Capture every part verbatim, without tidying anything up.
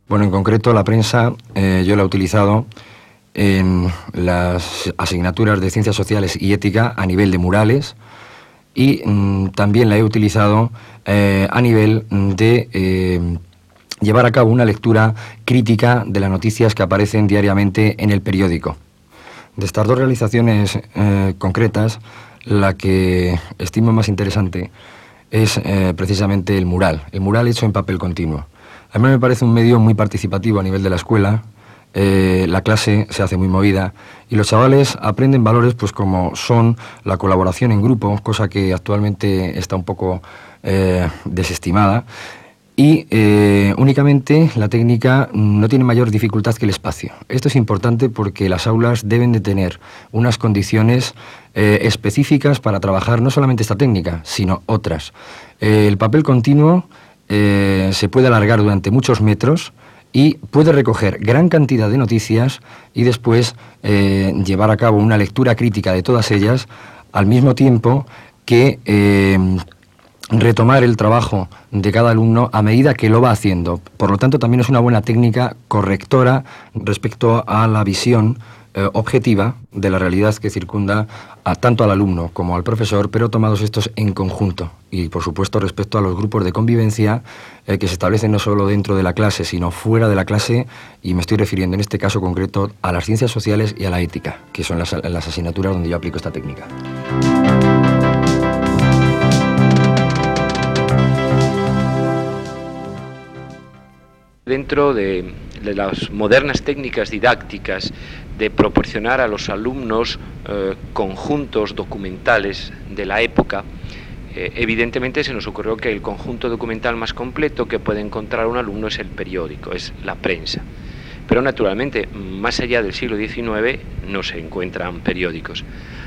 Bueno, en concreto la prensa eh, yo la he utilizado en las asignaturas de Ciencias Sociales y Ética a nivel de murales y mmm, también la he utilizado eh, a nivel de eh, llevar a cabo una lectura crítica de las noticias que aparecen diariamente en el periódico. De estas dos realizaciones eh, concretas, la que estimo más interesante es eh, precisamente el mural, el mural hecho en papel continuo. A mí me parece un medio muy participativo a nivel de la escuela, eh, la clase se hace muy movida y los chavales aprenden valores pues como son la colaboración en grupo, cosa que actualmente está un poco eh, desestimada, y eh, únicamente la técnica no tiene mayor dificultad que el espacio. Esto es importante porque las aulas deben de tener unas condiciones eh, específicas para trabajar no solamente esta técnica, sino otras. Eh, el papel continuo Eh, se puede alargar durante muchos metros y puede recoger gran cantidad de noticias y después eh, llevar a cabo una lectura crítica de todas ellas, al mismo tiempo que eh, retomar el trabajo de cada alumno a medida que lo va haciendo. Por lo tanto, también es una buena técnica correctora respecto a la visión eh, objetiva de la realidad que circunda a, tanto al alumno como al profesor, pero tomados estos en conjunto. Y, por supuesto, respecto a los grupos de convivencia eh, que se establecen no solo dentro de la clase, sino fuera de la clase, y me estoy refiriendo en este caso concreto a las ciencias sociales y a la ética, que son las, las asignaturas donde yo aplico esta técnica. Dentro de, de las modernas técnicas didácticas de proporcionar a los alumnos eh, conjuntos documentales de la época, eh, evidentemente se nos ocurrió que el conjunto documental más completo que puede encontrar un alumno es el periódico, es la prensa. Pero naturalmente, más allá del siglo diecinueve no se encuentran periódicos.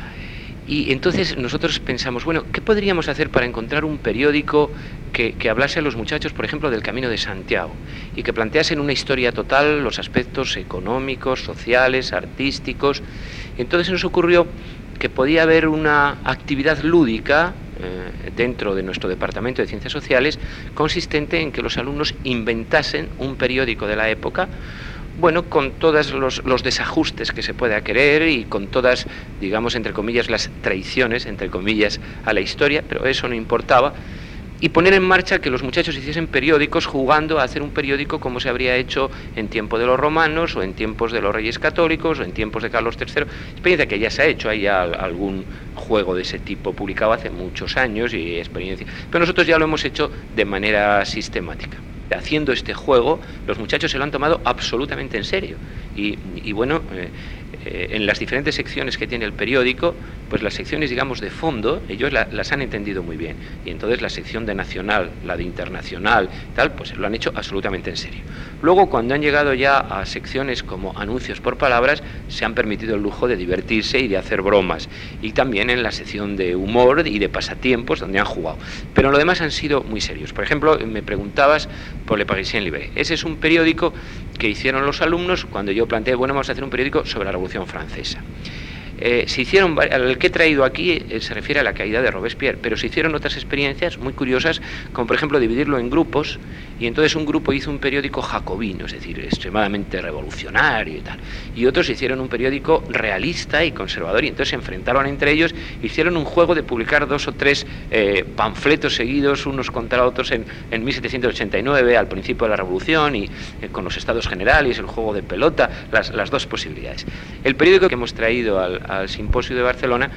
Y entonces nosotros pensamos, bueno, ¿qué podríamos hacer para encontrar un periódico que, que hablase a los muchachos, por ejemplo, del Camino de Santiago, y que plantease en una historia total los aspectos económicos, sociales, artísticos? Entonces nos ocurrió que podía haber una actividad lúdica eh, dentro de nuestro departamento de Ciencias Sociales, consistente en que los alumnos inventasen un periódico de la época, bueno, con todos los, los desajustes que se pueda querer y con todas, digamos, entre comillas, las traiciones, entre comillas, a la historia, pero eso no importaba, y poner en marcha que los muchachos hiciesen periódicos jugando a hacer un periódico como se habría hecho en tiempo de los romanos, o en tiempos de los reyes católicos, o en tiempos de Carlos tercero, experiencia que ya se ha hecho, hay ya algún juego de ese tipo publicado hace muchos años y experiencia, pero nosotros ya lo hemos hecho de manera sistemática. Haciendo este juego, los muchachos se lo han tomado absolutamente en serio. Y, y bueno, eh, eh, en las diferentes secciones que tiene el periódico, pues las secciones, digamos, de fondo, ellos la, las han entendido muy bien. Y entonces la sección de nacional, la de internacional, tal, pues lo han hecho absolutamente en serio. Luego, cuando han llegado ya a secciones como anuncios por palabras, se han permitido el lujo de divertirse y de hacer bromas. Y también en la sección de humor y de pasatiempos, donde han jugado. Pero en lo demás han sido muy serios. Por ejemplo, me preguntabas por Le Parisien Libre. Ese es un periódico que hicieron los alumnos cuando yo planteé, bueno, vamos a hacer un periódico sobre la Revolución Francesa. Eh, se hicieron, el que he traído aquí eh, se refiere a la caída de Robespierre, pero se hicieron otras experiencias muy curiosas, como por ejemplo dividirlo en grupos, y entonces un grupo hizo un periódico jacobino, es decir, extremadamente revolucionario y tal, y otros hicieron un periódico realista y conservador, y entonces se enfrentaron entre ellos, hicieron un juego de publicar dos o tres eh, panfletos seguidos, unos contra otros en, en mil setecientos ochenta y nueve, al principio de la Revolución, y eh, con los estados generales, el juego de pelota, las, las dos posibilidades. El periódico que hemos traído al al simposio de Barcelona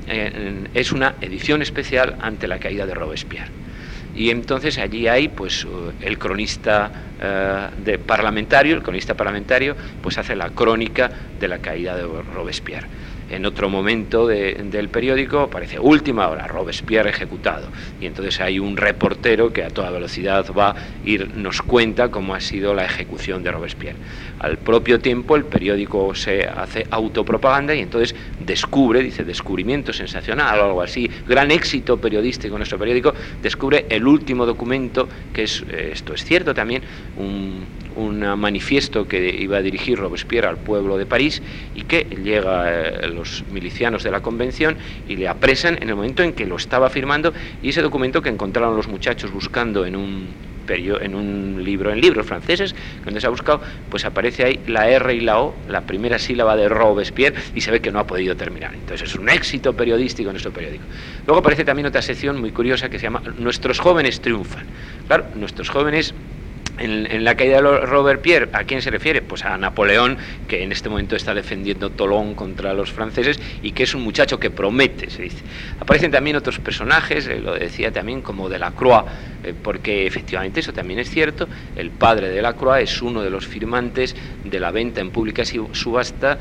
eh, es una edición especial ante la caída de Robespierre, y entonces allí hay pues el cronista eh, de parlamentario, el cronista parlamentario pues hace la crónica de la caída de Robespierre. En otro momento de, del periódico aparece última hora, Robespierre ejecutado, y entonces hay un reportero que a toda velocidad va a ir, nos cuenta cómo ha sido la ejecución de Robespierre. Al propio tiempo el periódico se hace autopropaganda y entonces descubre, dice descubrimiento sensacional o algo así, gran éxito periodístico en nuestro periódico, descubre el último documento, que es, esto es cierto también, un un manifiesto que iba a dirigir Robespierre al pueblo de París, y que llega eh, los milicianos de la convención y le apresan en el momento en que lo estaba firmando, y ese documento que encontraron los muchachos buscando en un perio, en un libro, en libros franceses, cuando se ha buscado, pues aparece ahí la R y la O, la primera sílaba de Robespierre, y se ve que no ha podido terminar. Entonces es un éxito periodístico en nuestro periódico. Luego aparece también otra sección muy curiosa que se llama Nuestros jóvenes triunfan. Claro, nuestros jóvenes... En, en la caída de Robespierre, ¿a quién se refiere? Pues a Napoleón, que en este momento está defendiendo Tolón contra los franceses y que es un muchacho que promete, se dice. Aparecen también otros personajes, eh, lo decía también, como Delacroix, eh, porque efectivamente eso también es cierto. El padre de Delacroix es uno de los firmantes de la venta en pública subasta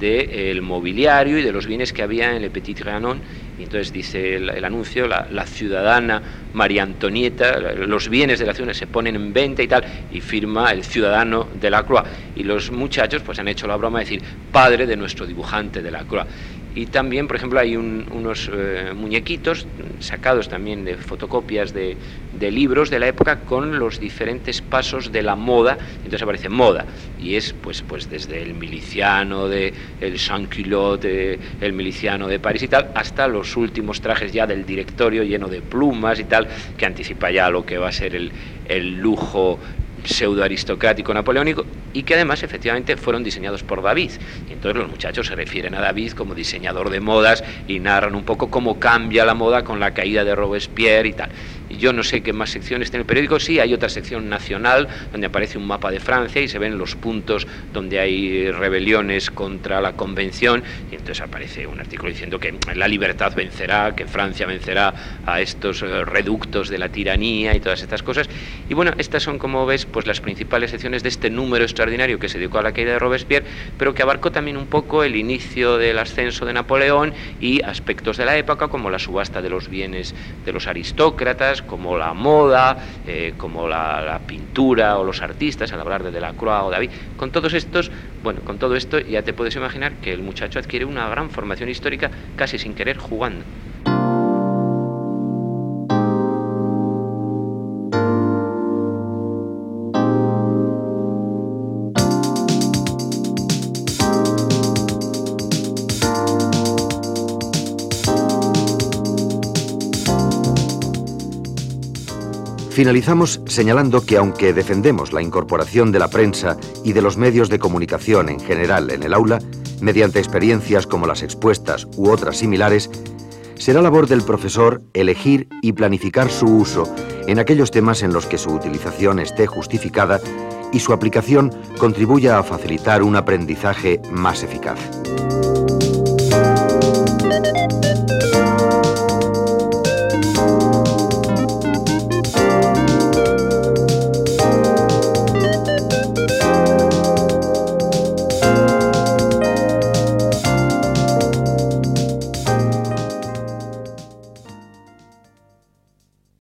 del mobiliario y de los bienes que había en Le Petit Trianon. Y entonces dice el, el anuncio, la, la ciudadana María Antonieta, los bienes de la ciudad se ponen en venta y tal, y firma el ciudadano Delacroix. Y los muchachos pues han hecho la broma de decir, padre de nuestro dibujante Delacroix. Y también, por ejemplo, hay un, unos eh, muñequitos sacados también de fotocopias de, de libros de la época con los diferentes pasos de la moda. Entonces aparece moda y es pues, pues desde el miliciano de el sans-culotte, el miliciano de París y tal, hasta los últimos trajes ya del directorio lleno de plumas y tal, que anticipa ya lo que va a ser el, el lujo pseudo aristocrático napoleónico, y que además efectivamente fueron diseñados por David. Y entonces los muchachos se refieren a David como diseñador de modas y narran un poco cómo cambia la moda con la caída de Robespierre y tal. Y yo no sé qué más secciones tiene el periódico. Sí, hay otra sección nacional donde aparece un mapa de Francia y se ven los puntos donde hay rebeliones contra la convención, y entonces aparece un artículo diciendo que la libertad vencerá, que Francia vencerá a estos reductos de la tiranía y todas estas cosas. Y bueno, estas son, como ves, pues las principales secciones de este número extraordinario que se dedicó a la caída de Robespierre, pero que abarcó también un poco el inicio del ascenso de Napoleón y aspectos de la época como la subasta de los bienes de los aristócratas, como la moda, eh, como la, la pintura o los artistas, al hablar de Delacroix o David. Con todos estos, bueno, con todo esto ya te puedes imaginar que el muchacho adquiere una gran formación histórica casi sin querer, jugando. Finalizamos señalando que aunque defendemos la incorporación de la prensa y de los medios de comunicación en general en el aula, mediante experiencias como las expuestas u otras similares, será labor del profesor elegir y planificar su uso en aquellos temas en los que su utilización esté justificada y su aplicación contribuya a facilitar un aprendizaje más eficaz.